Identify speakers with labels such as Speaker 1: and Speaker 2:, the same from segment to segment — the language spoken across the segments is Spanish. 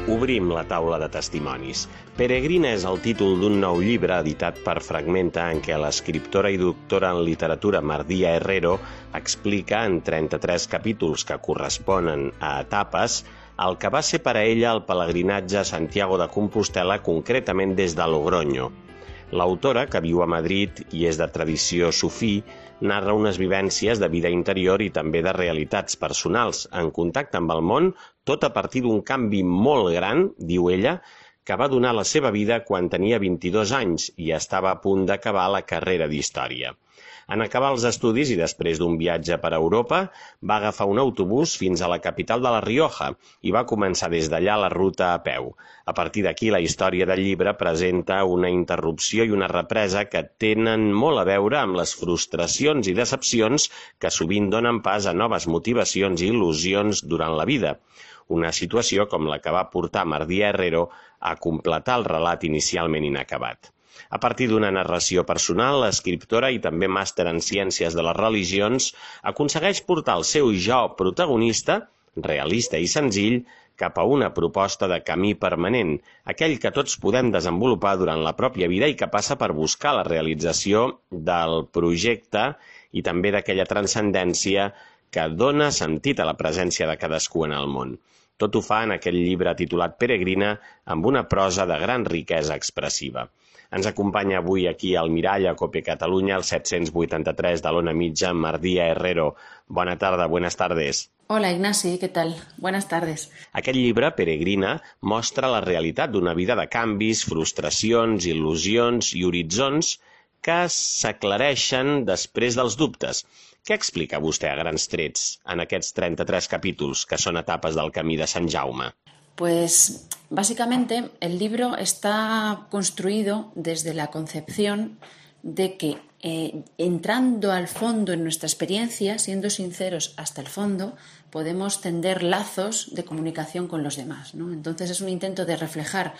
Speaker 1: Obrim la taula de testimonis. Peregrina és el títol d'un nou llibre editat per Fragmenta en què l'escriptora i doctora en literatura Mardia Herrero explica en 33 capítols que corresponen a etapes el que va ser per a ella el pelegrinatge a Santiago de Compostel·la, concretament des de Logroño. L'autora, que viu a Madrid i és de tradició sufí, narra unes vivències de vida interior i també de realitats personals, en contacte amb el món, tot a partir d'un canvi molt gran, diu ella, que va donar la seva vida quan tenia 22 anys i estava a punt d'acabar la carrera d'Història. En acabar els estudis i després d'un viatge per Europa, va agafar un autobús fins a la capital de La Rioja i va començar des d'allà la ruta a peu. A partir d'aquí, la història del llibre presenta una interrupció i una represa que tenen molt a veure amb les frustracions i decepcions que sovint donen pas a noves motivacions i il·lusions durant la vida. Una situació com la que va portar Mardia Herrero a completar el relat inicialment inacabat. A partir d'una narració personal, l'escriptora i també màster en Ciències de les Religions aconsegueix portar el seu jo protagonista, realista i senzill, cap a una proposta de camí permanent, aquell que tots podem desenvolupar durant la pròpia vida i que passa per buscar la realització del projecte i també d'aquella transcendència que dona sentit a la presència de cadascú en el món. Tot ho fa en aquest llibre titulat Peregrina amb una prosa de gran riquesa expressiva. Ens acompanya avui aquí al Mirall, a Cope Catalunya, al 783 de l'Ona Mitja, Mardia Herrero. Bona tarda, buenas tardes.
Speaker 2: Hola Ignasi, ¿qué tal? Buenas tardes.
Speaker 1: Aquest llibre, Peregrina, mostra la realitat d'una vida de canvis, frustracions, il·lusions i horitzons que s'aclareixen després dels dubtes. Què explica vostè a grans trets en aquests 33 capítols, que són etapes del camí de Sant Jaume?
Speaker 2: Pues básicamente el libro está construido desde la concepción de que entrando al fondo en nuestra experiencia, siendo sinceros hasta el fondo, podemos tender lazos de comunicación con los demás, ¿no? Entonces es un intento de reflejar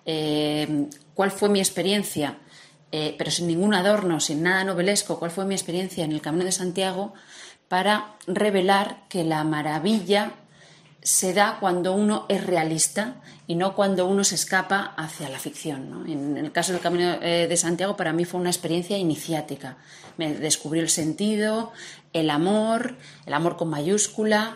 Speaker 2: cuál fue mi experiencia, pero sin ningún adorno, sin nada novelesco, cuál fue mi experiencia en el Camino de Santiago, para revelar que la maravilla se da cuando uno es realista y no cuando uno se escapa hacia la ficción, ¿no? En el caso del Camino de Santiago, para mí fue una experiencia iniciática. Me descubrió el sentido, el amor con mayúscula,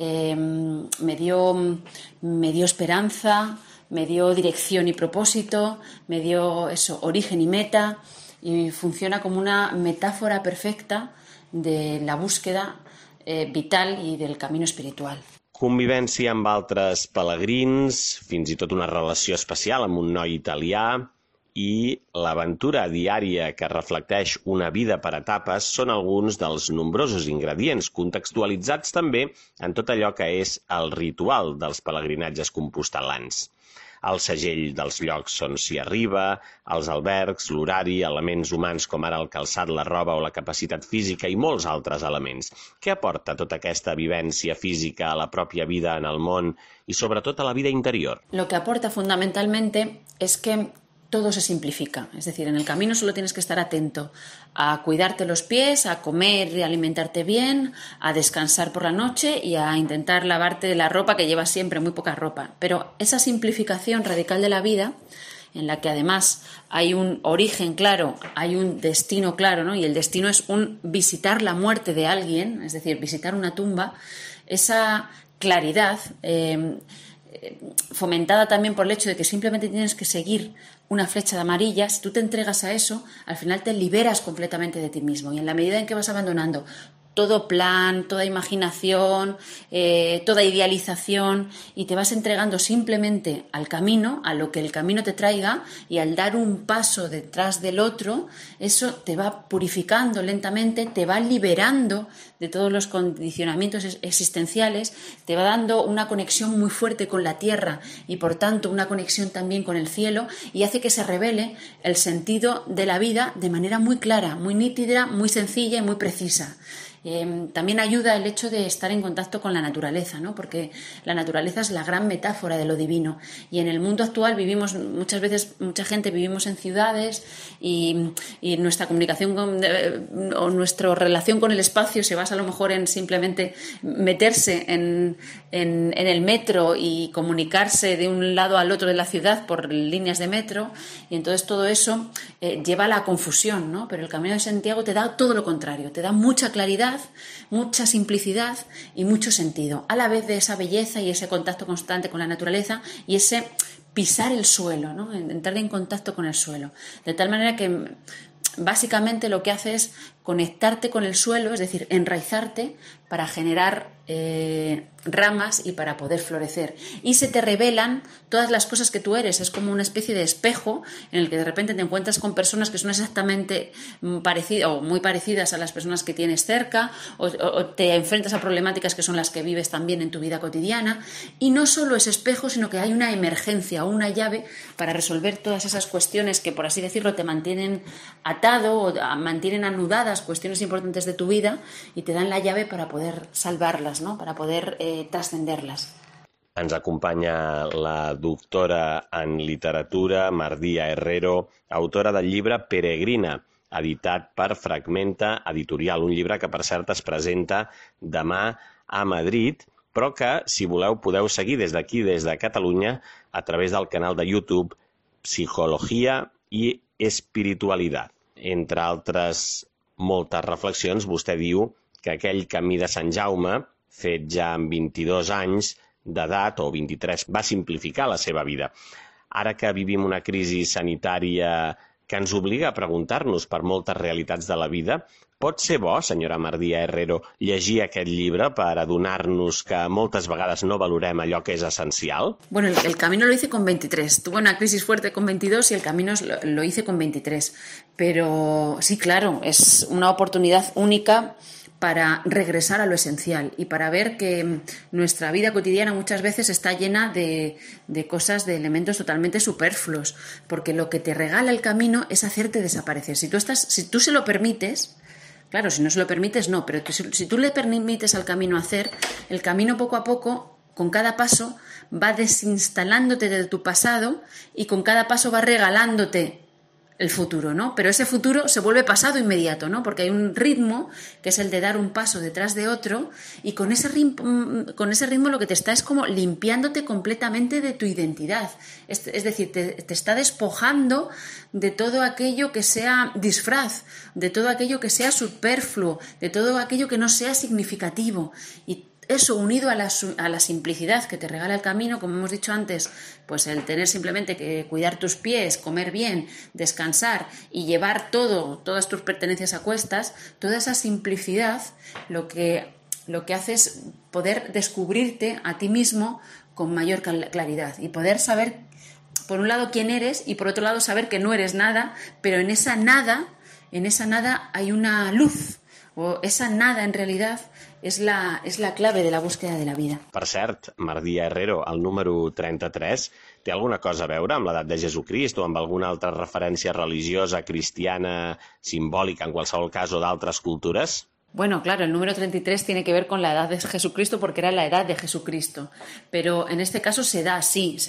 Speaker 2: me dio esperanza, me dio dirección y propósito, me dio origen y meta, y funciona como una metáfora perfecta de la búsqueda vital y del camino espiritual.
Speaker 1: Convivència amb altres pelegrins, fins i tot una relació especial amb un noi italià i l'aventura diària que reflecteix una vida per etapes són alguns dels nombrosos ingredients contextualitzats també en tot allò que és el ritual dels pelegrinatges compostel·lans. El segell dels llocs on s'hi arriba, els albergs, l'horari, elements humans com ara el calçat, la roba o la capacitat física i molts altres elements. Què aporta tota aquesta vivència física a la pròpia vida en el món i sobretot a la vida interior?
Speaker 2: Lo que aporta fundamentalmente es que todo se simplifica. Es decir, en el camino solo tienes que estar atento a cuidarte los pies, a comer y alimentarte bien, a descansar por la noche y a intentar lavarte la ropa que llevas siempre, muy poca ropa. Pero esa simplificación radical de la vida, en la que además hay un origen claro, hay un destino claro, ¿no? Y el destino es visitar la muerte de alguien, es decir, visitar una tumba, esa claridad fomentada también por el hecho de que simplemente tienes que seguir una flecha de amarilla. Si tú te entregas a eso, al final te liberas completamente de ti mismo, y en la medida en que vas abandonando todo plan, toda imaginación, toda idealización, y te vas entregando simplemente al camino, a lo que el camino te traiga, y al dar un paso detrás del otro, eso te va purificando lentamente, te va liberando de todos los condicionamientos existenciales, te va dando una conexión muy fuerte con la tierra y por tanto una conexión también con el cielo, y hace que se revele el sentido de la vida de manera muy clara, muy nítida, muy sencilla y muy precisa. También ayuda el hecho de estar en contacto con la naturaleza, ¿no? Porque la naturaleza es la gran metáfora de lo divino. Y en el mundo actual vivimos, muchas veces, mucha gente vivimos en ciudades y nuestra comunicación o nuestra relación con el espacio se basa a lo mejor en simplemente meterse en el metro y comunicarse de un lado al otro de la ciudad por líneas de metro, y entonces todo eso lleva a la confusión, ¿no? Pero el Camino de Santiago te da todo lo contrario, te da mucha claridad, mucha simplicidad y mucho sentido, a la vez de esa belleza y ese contacto constante con la naturaleza y ese pisar el suelo, ¿no? Entrar en contacto con el suelo, de tal manera que básicamente lo que hace es conectarte con el suelo, es decir, enraizarte para generar ramas y para poder florecer. Y se te revelan todas las cosas que tú eres. Es como una especie de espejo en el que de repente te encuentras con personas que son exactamente parecidas o muy parecidas a las personas que tienes cerca, o te enfrentas a problemáticas que son las que vives también en tu vida cotidiana. Y no solo es espejo, sino que hay una emergencia o una llave para resolver todas esas cuestiones que, por así decirlo, te mantienen atado o mantienen anudadas cuestiones importantes de tu vida, y te dan la llave para poder salvarlas, ¿no? Para poder trascenderlas.
Speaker 1: Ens acompanya la doctora en literatura, Mardia Herrero, autora del llibre Peregrina, editat per Fragmenta Editorial, un llibre que, per cert, es presenta demà a Madrid, però que, si voleu, podeu seguir des d'aquí, des de Catalunya, a través del canal de YouTube Psicología y Espiritualidad. Entre altres moltes reflexions, vostè diu que aquell camí de Sant Jaume, fet ja amb 22 anys d'edat, o 23, va simplificar la seva vida. Ara que vivim una crisi sanitària que ens obliga a preguntar-nos per moltes realitats de la vida, pot ser bo, senyora Mardia Herrero, llegir aquest llibre per adonar-nos que moltes vegades no valorem allò que és essencial?
Speaker 2: Bueno, el camino lo hice con 23. Tuve una crisis fuerte con 22 y el camino lo hice con 23. Pero sí, claro, es una oportunidad única para regresar a lo esencial y para ver que nuestra vida cotidiana muchas veces está llena de cosas, de elementos totalmente superfluos, porque lo que te regala el camino es hacerte desaparecer. Si tú se lo permites, claro, si no se lo permites, no, pero si tú le permites al camino hacer, el camino poco a poco, con cada paso, va desinstalándote de tu pasado y con cada paso va regalándote el futuro, ¿no? Pero ese futuro se vuelve pasado inmediato, ¿no? Porque hay un ritmo que es el de dar un paso detrás de otro, y con ese ritmo lo que te está es como limpiándote completamente de tu identidad. Es decir, te está despojando de todo aquello que sea disfraz, de todo aquello que sea superfluo, de todo aquello que no sea significativo. Y eso, unido a la simplicidad que te regala el camino, como hemos dicho antes, pues el tener simplemente que cuidar tus pies, comer bien, descansar y llevar todas tus pertenencias a cuestas, toda esa simplicidad lo que hace es poder descubrirte a ti mismo con mayor claridad y poder saber, por un lado, quién eres, y por otro lado, saber que no eres nada, pero en esa nada hay una luz, o esa nada en realidad és la clave de la búsqueda de la vida.
Speaker 1: Per cert, Mardia Herrero, el número 33, té alguna cosa a veure amb l'edat de Jesucrist o amb alguna altra referència religiosa, cristiana, simbòlica, en qualsevol cas, o d'altres cultures?
Speaker 2: Bueno, claro, el número 33 tiene que ver con la edad de Jesucristo porque era la edad de Jesucristo, pero en este caso se da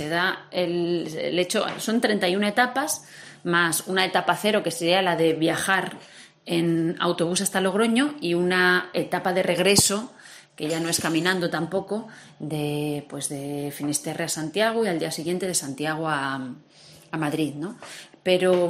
Speaker 2: el hecho, son 31 etapas más una etapa cero que sería la de viajar en autobús hasta Logroño, y una etapa de regreso que ya no es caminando tampoco, de Finisterre a Santiago y al día siguiente de Santiago a Madrid, ¿no? Pero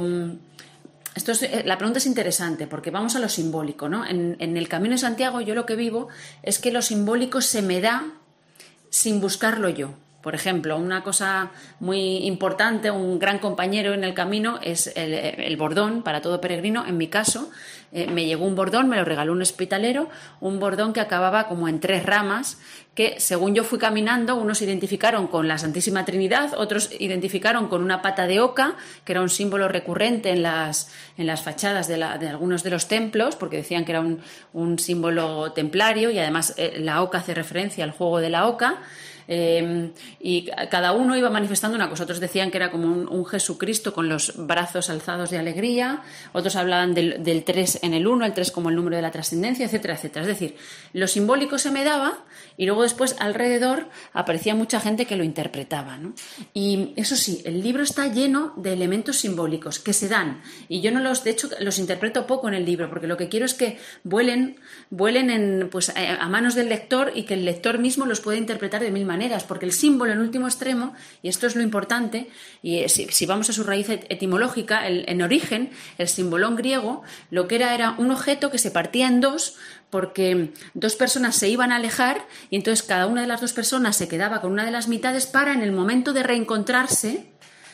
Speaker 2: la pregunta es interesante porque vamos a lo simbólico, ¿no? En el Camino de Santiago yo lo que vivo es que lo simbólico se me da sin buscarlo yo. Por ejemplo, una cosa muy importante, un gran compañero en el camino es el bordón para todo peregrino. En mi caso, me llegó un bordón, me lo regaló un hospitalero, un bordón que acababa como en 3 ramas, que según yo fui caminando, unos identificaron con la Santísima Trinidad, otros identificaron con una pata de oca, que era un símbolo recurrente en las fachadas de algunos de los templos, porque decían que era un símbolo templario, y además la oca hace referencia al juego de la oca. y cada uno iba manifestando una cosa. Otros decían que era como un Jesucristo con los brazos alzados de alegría, otros hablaban del 3 en el 1, el 3 como el número de la trascendencia, etcétera, etcétera. Es decir, lo simbólico se me daba y luego después alrededor aparecía mucha gente que lo interpretaba, ¿no? Y eso sí, el libro está lleno de elementos simbólicos que se dan, y yo de hecho los interpreto poco en el libro, porque lo que quiero es que vuelen a manos del lector y que el lector mismo los pueda interpretar de mil maneras, porque el símbolo en último extremo, y esto es lo importante, y si vamos a su raíz etimológica, en origen, el símbolón griego, lo que era un objeto que se partía en dos, porque dos personas se iban a alejar y entonces cada una de las dos personas se quedaba con una de las mitades para, en el momento de reencontrarse,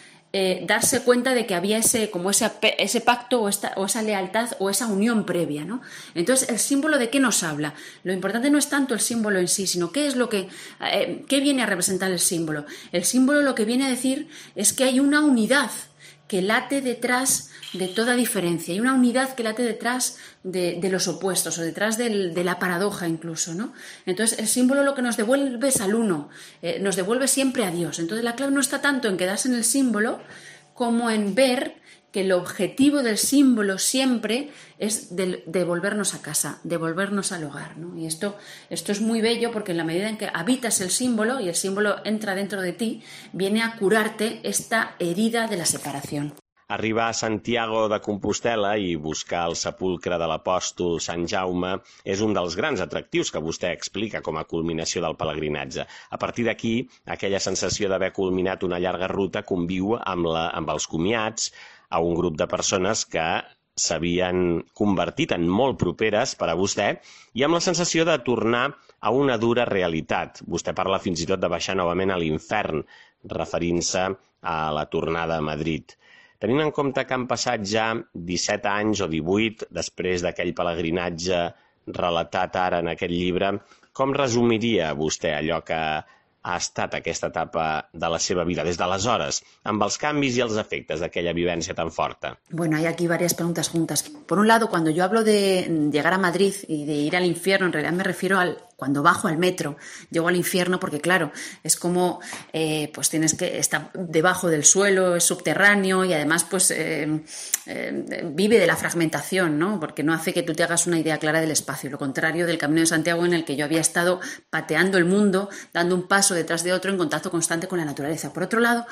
Speaker 2: darse cuenta de que había ese pacto o esa lealtad o esa unión previa, ¿no? Entonces, ¿el símbolo de qué nos habla? Lo importante no es tanto el símbolo en sí, sino qué viene a representar el símbolo. El símbolo lo que viene a decir es que hay una unidad que late detrás de toda diferencia, hay una unidad que late detrás de los opuestos o detrás de la paradoja incluso, ¿no? Entonces el símbolo lo que nos devuelve es al uno, nos devuelve siempre a Dios. Entonces la clave no está tanto en quedarse en el símbolo como en ver que el objetivo del símbolo siempre es devolvernos a casa, devolvernos al hogar, ¿no? Y esto es muy bello, porque en la medida en que habitas el símbolo y el símbolo entra dentro de ti, viene a curarte esta herida de la separación.
Speaker 1: Arribar a Santiago de Compostela i buscar el sepulcre de l'apòstol Sant Jaume és un dels grans atractius que vostè explica com a culminació del pelegrinatge. A partir d'aquí, aquella sensació d'haver culminat una llarga ruta conviu amb els comiats a un grup de persones que s'havien convertit en molt properes per a vostè i amb la sensació de tornar a una dura realitat. Vostè parla fins i tot de baixar novament a l'infern, referint-se a la tornada a Madrid. Tenint en compte que han passat ja 17 anys o 18 després d'aquell pelegrinatge relatat ara en aquest llibre, com resumiria vostè allò que ha estat aquesta etapa de la seva vida des d'aleshores, amb els canvis i els efectes d'aquella vivència tan forta?
Speaker 2: Bueno, hay aquí varias preguntas juntas. Por un lado, cuando yo hablo de llegar a Madrid y de ir al infierno, en realidad me refiero cuando bajo al metro, llego al infierno, porque claro, es como pues tienes que estar debajo del suelo, es subterráneo y además pues vive de la fragmentación, ¿no? Porque no hace que tú te hagas una idea clara del espacio, lo contrario del Camino de Santiago, en el que yo había estado pateando el mundo, dando un paso detrás de otro en contacto constante con la naturaleza. Por otro lado,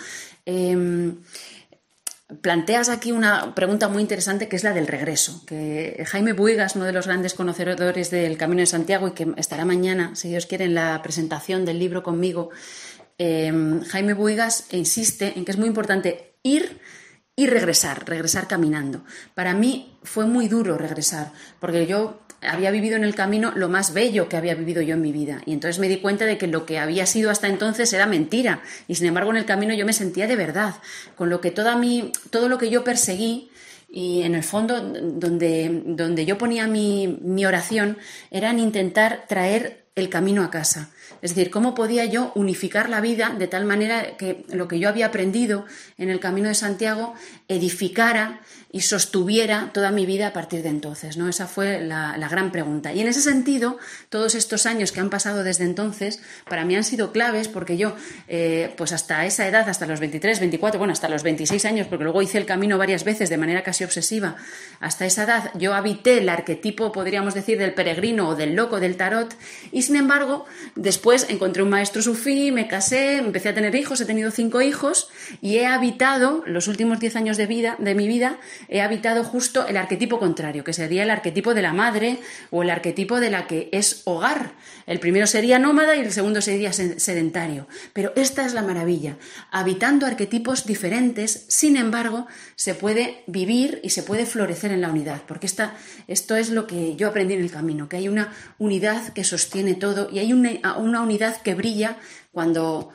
Speaker 2: planteas aquí una pregunta muy interesante, que es la del regreso, que Jaime Buigas, uno de los grandes conocedores del Camino de Santiago y que estará mañana, si Dios quiere, en la presentación del libro conmigo, Jaime Buigas insiste en que es muy importante ir y regresar caminando. Para mí fue muy duro regresar, porque yo había vivido en el camino lo más bello que había vivido yo en mi vida, y entonces me di cuenta de que lo que había sido hasta entonces era mentira, y sin embargo en el camino yo me sentía de verdad, con lo que todo lo que yo perseguí, y en el fondo donde yo ponía mi oración era en intentar traer el camino a casa. Es decir, cómo podía yo unificar la vida de tal manera que lo que yo había aprendido en el Camino de Santiago edificara y sostuviera toda mi vida a partir de entonces, ¿no? Esa fue la gran pregunta. Y en ese sentido, todos estos años que han pasado desde entonces, para mí han sido claves, porque yo, pues hasta esa edad, hasta los 23, 24, bueno, hasta los 26 años, porque luego hice el camino varias veces de manera casi obsesiva, hasta esa edad yo habité el arquetipo, podríamos decir, del peregrino o del loco del tarot, y sin embargo, después encontré un maestro sufí, me casé, empecé a tener hijos, he tenido 5 hijos, y he habitado, los últimos 10 años de mi vida, he habitado justo el arquetipo contrario, que sería el arquetipo de la madre o el arquetipo de la que es hogar. El primero sería nómada y el segundo sería sedentario. Pero esta es la maravilla. Habitando arquetipos diferentes, sin embargo, se puede vivir y se puede florecer en la unidad, porque esto es lo que yo aprendí en el camino, que hay una unidad que sostiene todo y hay una unidad que brilla cuando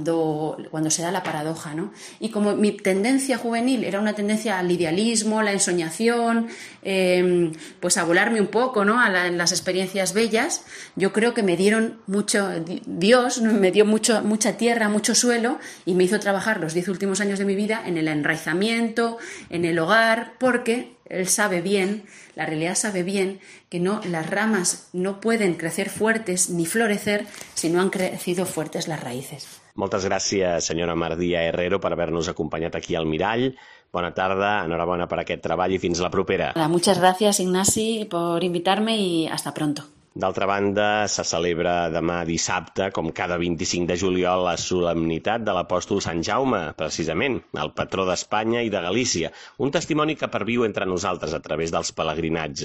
Speaker 2: se da la paradoja, ¿no? Y como mi tendencia juvenil era una tendencia al idealismo, la ensoñación, pues a volarme un poco, ¿no? En las experiencias bellas, yo creo que me dieron mucho, Dios me dio mucha tierra, mucho suelo, y me hizo trabajar los 10 últimos años de mi vida en el enraizamiento, en el hogar, porque él sabe bien, la realidad sabe bien que las ramas no pueden crecer fuertes ni florecer si no han crecido fuertes las raíces.
Speaker 1: Moltes gràcies, senyora Mardia Herrero, per haver-nos acompanyat aquí al Mirall. Bona tarda, enhorabona per aquest treball i fins la propera.
Speaker 2: Muchas gracias, Ignasi, por invitarme y hasta pronto.
Speaker 1: D'altra banda, se celebra demà dissabte, com cada 25 de juliol, la solemnitat de l'apòstol Sant Jaume, precisament, el patró d'Espanya i de Galícia, un testimoni que perviu entre nosaltres a través dels pelegrinatges.